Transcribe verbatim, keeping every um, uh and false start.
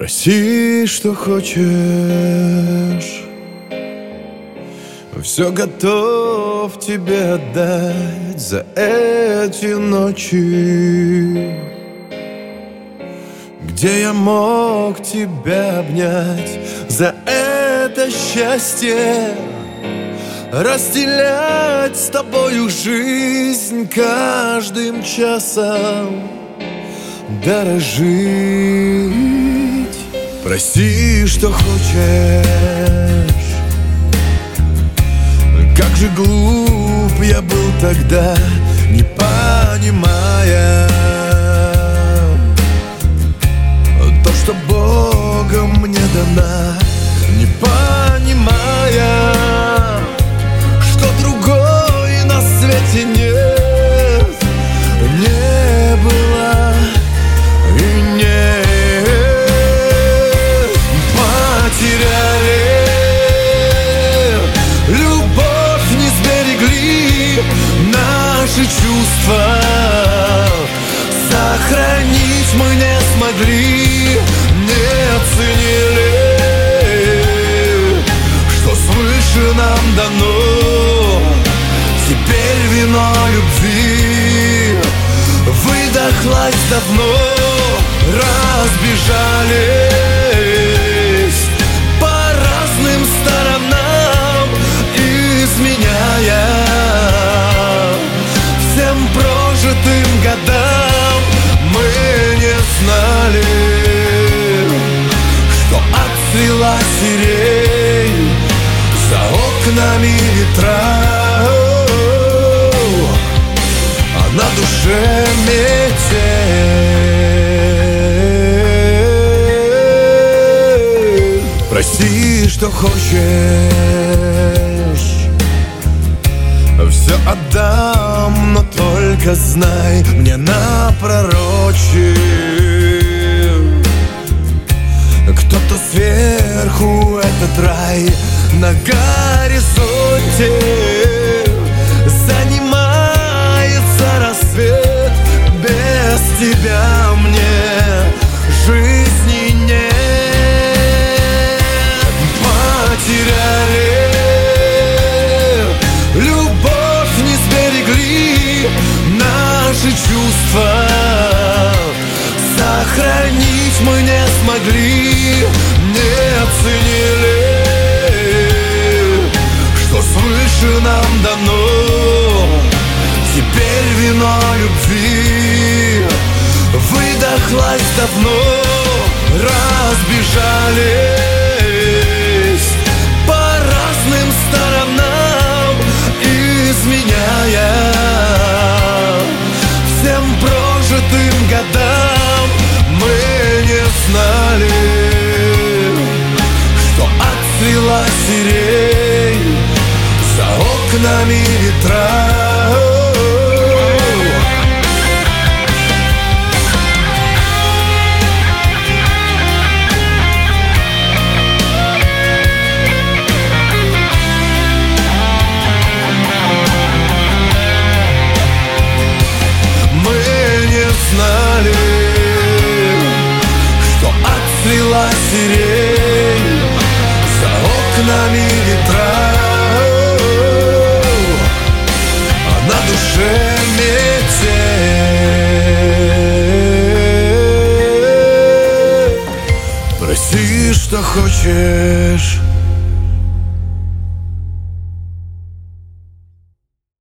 Проси, что хочешь, все готов тебе отдать за эти ночи, где я мог тебя обнять, за это счастье, разделять с тобою жизнь каждым часом, дорожить. Прости, что хочешь, как же глуп я был тогда, не понимая то, что Богом мне дана, не понимая, что другой на свете нет, не было и нет. Потеряли любовь, не сберегли наши чувства, сохранить мы не смогли, не оценили, что свыше нам дано. Теперь вино любви выдохлась давно, разбежались по разным сторонам, изменяя всем прожитым годам. Мы не знали, что отцвела сирень, за окнами ветра, а на душе метель. Прости, что хочешь, все отдам, но только знай, мне напророчил кто-то сверху этот рай на горизонте. Занимается рассвет, без тебя мне жизни нет. Потеряли любовь, не сберегли наши чувства, сохранить мы не смогли, не оценили, что свыше нам дано. Теперь вино любви выдохлась давно, разбежались по разным сторонам, изменяя всем прожитым годам. Мы не знали, что отцвела сирень, за окнами ветра. Знали, что отцвела сирень, за окнами ветра, а на душе метель. Проси, что хочешь,